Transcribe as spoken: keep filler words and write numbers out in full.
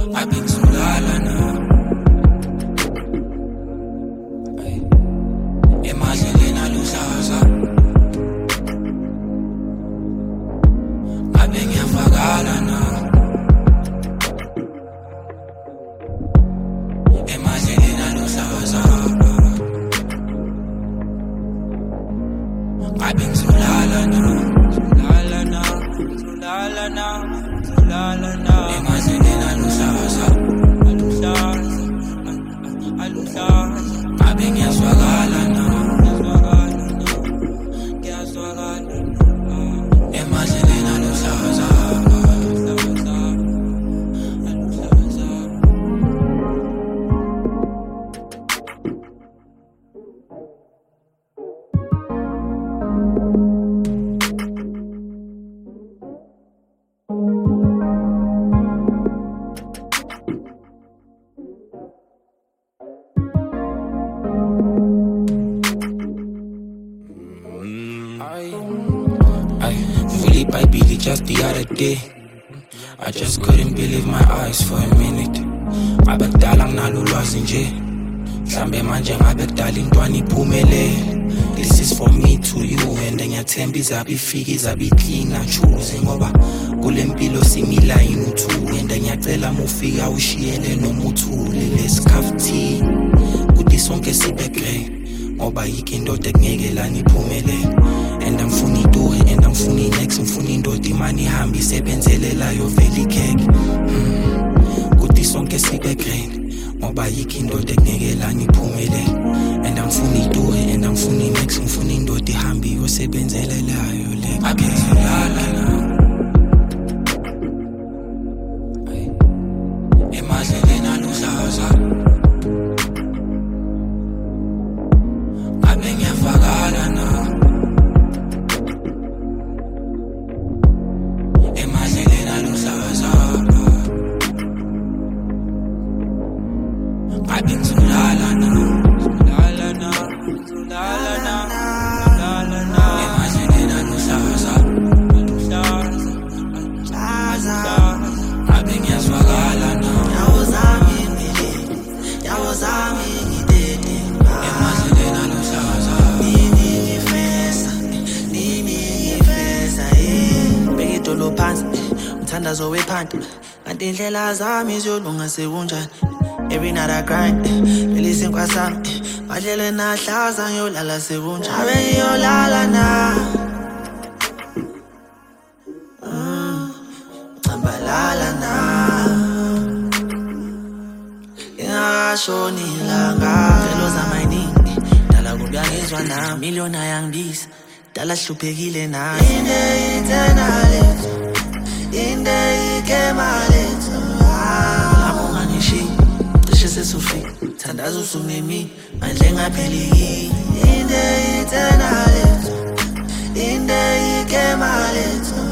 Ngabe ngizolala na emadleleni aluhlaza ngabe ngiyafakala na emadleleni aluhlaza ngabe ngizolala na ngizolala na ngizolala na ngizolala na emadleleni aluhlaza aluhlaza aluhlaza ngabe ngiyazwakala na ngiyazwakala na ngiyazwakala emadleleni aluhlaza By Billy just the other day, I just couldn't believe my eyes for a minute. Ngabekudala nginalulwazi nje, mhlambe manje ngabekudala intwana iphumelele. This is for me to you, and ngiyathemba izabe ifika izabe iklina choose ngoba kule mpilo simila inuthu, and ngiyacela mufika ushiyele noma uthule lesikhafuthi kuthi sonke sibe great ngoba yikho indoda ekungeke lana iphumelele. And I'm funny do it, and I'm funny next, I'm funny indoda imani ihambe isebenzelayo vele ikheke. Kuthi sonke sibe great ngoba yikho indoda ekungeke lana iphumelele. And I'm funny do it, and I'm funny next, I'm funny indoda ihambe isebenzelayo le. Ngabe ngizolala na emadleleni aluhlaza ngabe ngiyafakala na emadleleni aluhlaza ngabe ngizolala na ngizolala na ngizolala na ngizolala na emadleleni aluhlaza aluhlaza ngabe ngiyazwakala na yawo zami ngidede yawo zami ngidede emadleleni aluhlaza nini ngifesa nini ngifesa eh bekidolo phansi umthandazo wephanda kanti indlela zami ziyolunga sekunjani. Every night I grind, releasing kwa sami madleleni nahlaza ngiyolala sekunjani. Ngabe ngiyolala na ngicambalala na ingakashoni ilanga velo zamayningi dala kubuya ngizwa na millionaire yangibisa dala hluphekile na inde itenaleto inde ikemaleto lapho nganishi cishe sesufika thandaza usungemi mandle ngapheliki inde itenaleto inde ikemaleto